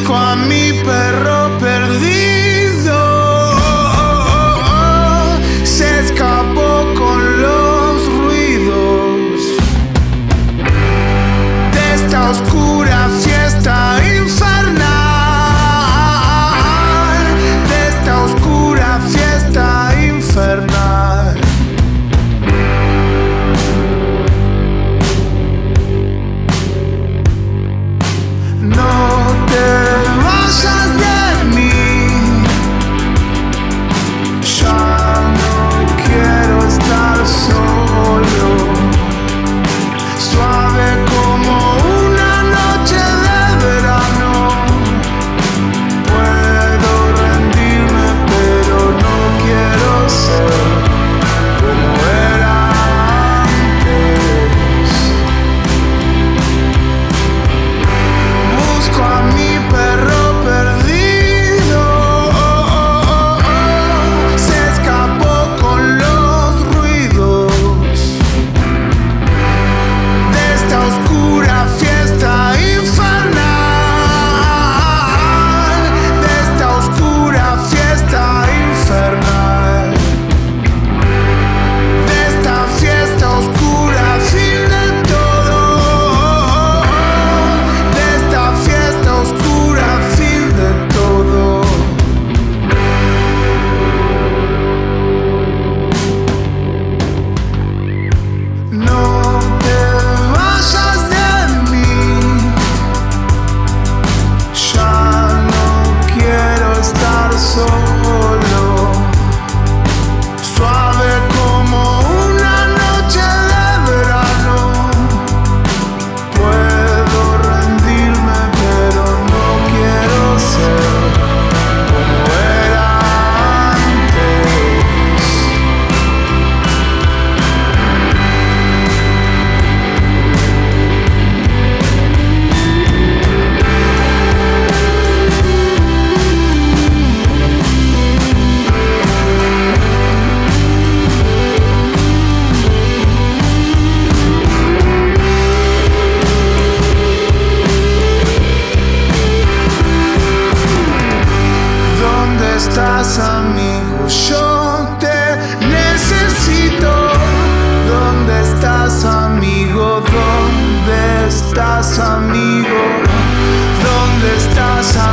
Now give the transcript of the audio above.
Busco a mi perro perdido, se escapó con los ruidos de esta oscura fiesta infernal, de esta oscura fiesta infernal. No te vayas de mí, ya no quiero estar solo, suave como una noche de verano. Puedo rendirme, pero no quiero ser como era antes. Busco a mi perro perdido, se escapó con los ruidos de esta oscura fiesta infernal, de esta oscura fiesta infernal, de esta fiesta oscura fin de todo, de esta fiesta oscura fin de todo. No te vayas de mí, ya no quiero estar solo, suave como una noche de verano. Puedo rendirme, pero no quiero ser como era antes. ¿Dónde estás, amigo? Yo te necesito. ¿Dónde estás, amigo? ¿Dónde estás, amigo? ¿Dónde estás, amigo?